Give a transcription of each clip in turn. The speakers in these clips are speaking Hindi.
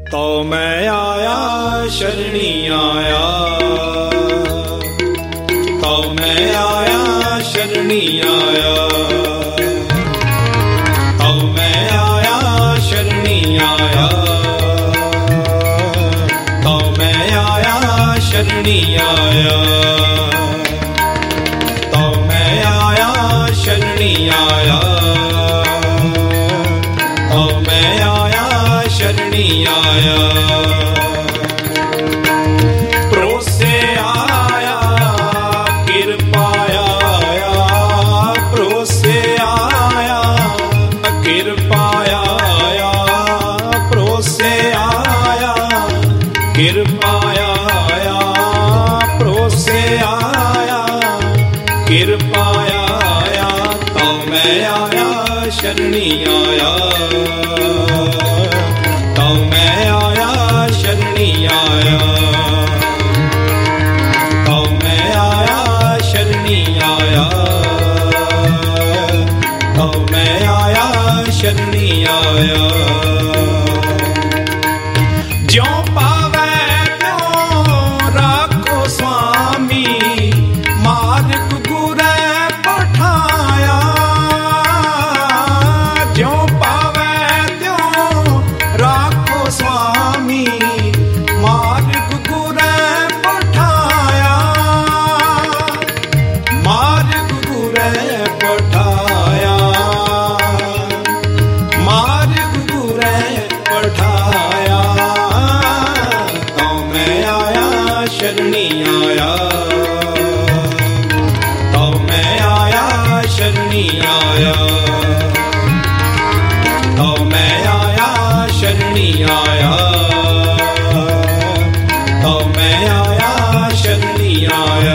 तो मैं आया शरणी आया, तो मैं आया शरणी आया, तो मैं आया शरणी आया, तो मैं आया शरणी आया, तो मैं आया शरणी आया, तो मैं आया शरणी आया। प्रोसे आया कृपाया आया, प्रोसे आया कृपाया आया, प्रोसे आया कृपाया आया, प्रोसे आया कृपाया आया। तो मैं आया शरणी आया, तो मैं आया शरणी आया, तो मैं आया शरणी आया, तो मैं आया शरणी आया। ज्यों पावै त्यों राखो स्वामी, मार्ग गुरै पठाया। ज्यों पावै त्यों राखो स्वामी, मार्ग गुरै पठाया, मार्ग गुरै पठाया, मार्ग गुरै पठाया। तो मैं आया शरणी आया, तो मैं आया शरणी आया, तो मैं आया शरणी आया, तो मैं आया शरणी आया।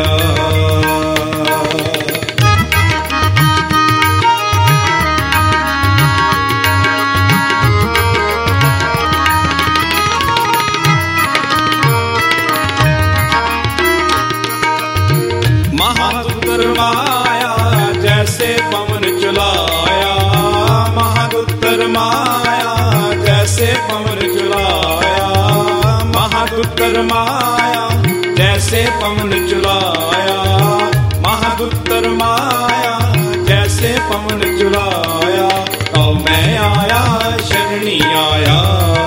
महादुर्माया जैसे पवन चलाया, महादुर्माया जैसे पवन चलाया, महादुर्माया जैसे पवन चलाया, महादुर्माया जैसे पवन चलाया। तो मैं आया शरणी आया,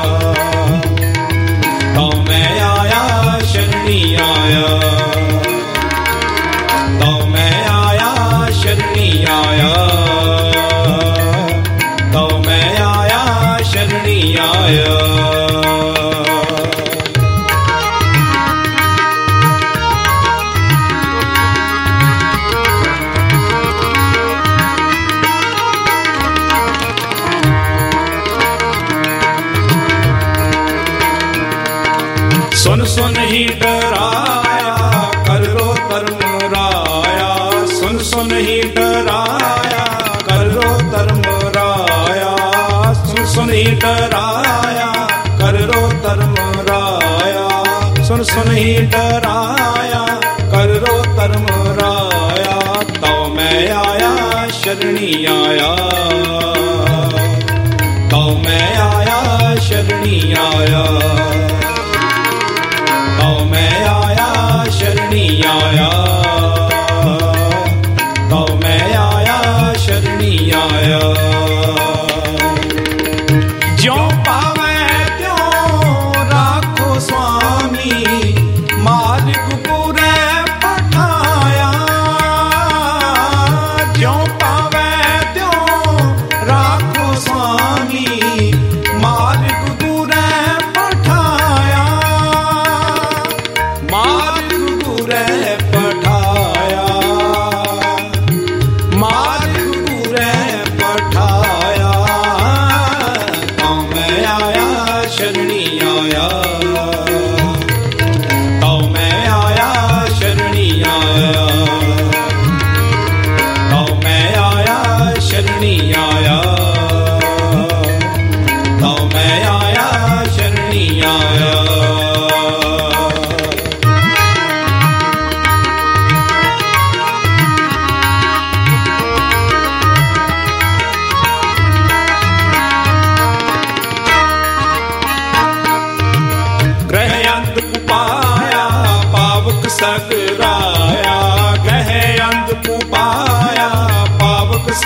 तो मैं आया शरणी आया, तो मैं आया शरणी आया, तो मैं आया शरणी आया। सुन सुन ही डराया कर रो धर्म राया, सुन सुन ही डराया कर रो धर्म राया, सुन सुन ही डराया कर रो धर्म राया, सुन सुन ही डराया कर रो धर्म राया। तो मैं आया शरणी आया, तो मैं आया शरणी आया, तो मैं आया शरणी आया, तो मैं आया शरणी आया। ज्यों पावै त्यों राखो स्वामी, मार्ग गुरै पठाया। ज्यों पावै त्यों राखो स्वामी, मार्ग गुरै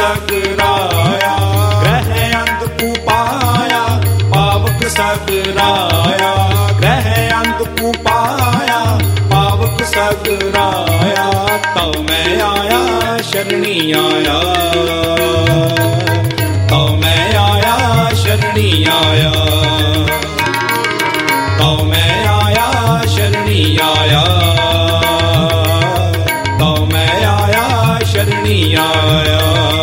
सगराया, ग्रह अंधकु पाया पावक सगराया, ग्रह अंधकु पाया पावक सगराया। तो मैं आया शरणी आया, तो मैं आया शरणी आया, तो मैं आया शरणी आया, तो मैं आया शरणी आया।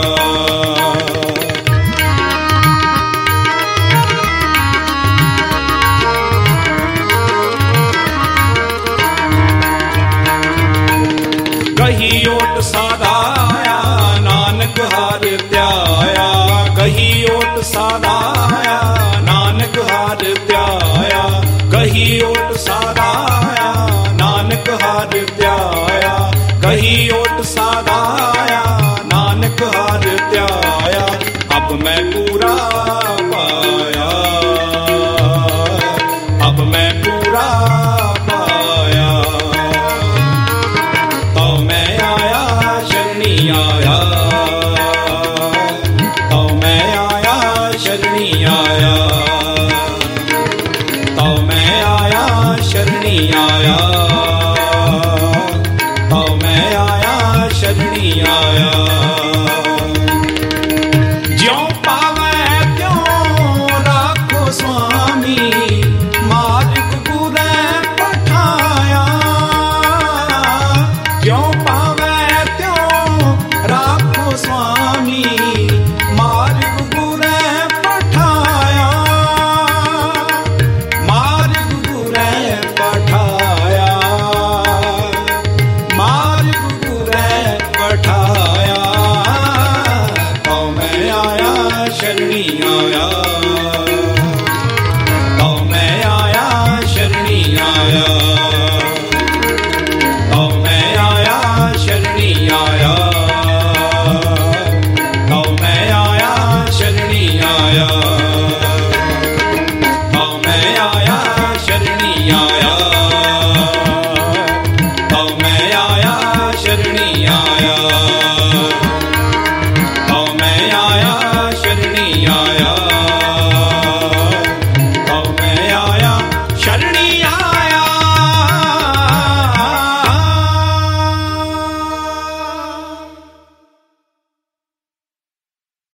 कही ओट साधाया नानक हार त्याया, कही ओट साधाया नानक हार त्याया, कही ओट साधाया नानक हार त्याया, कही ओट साधाया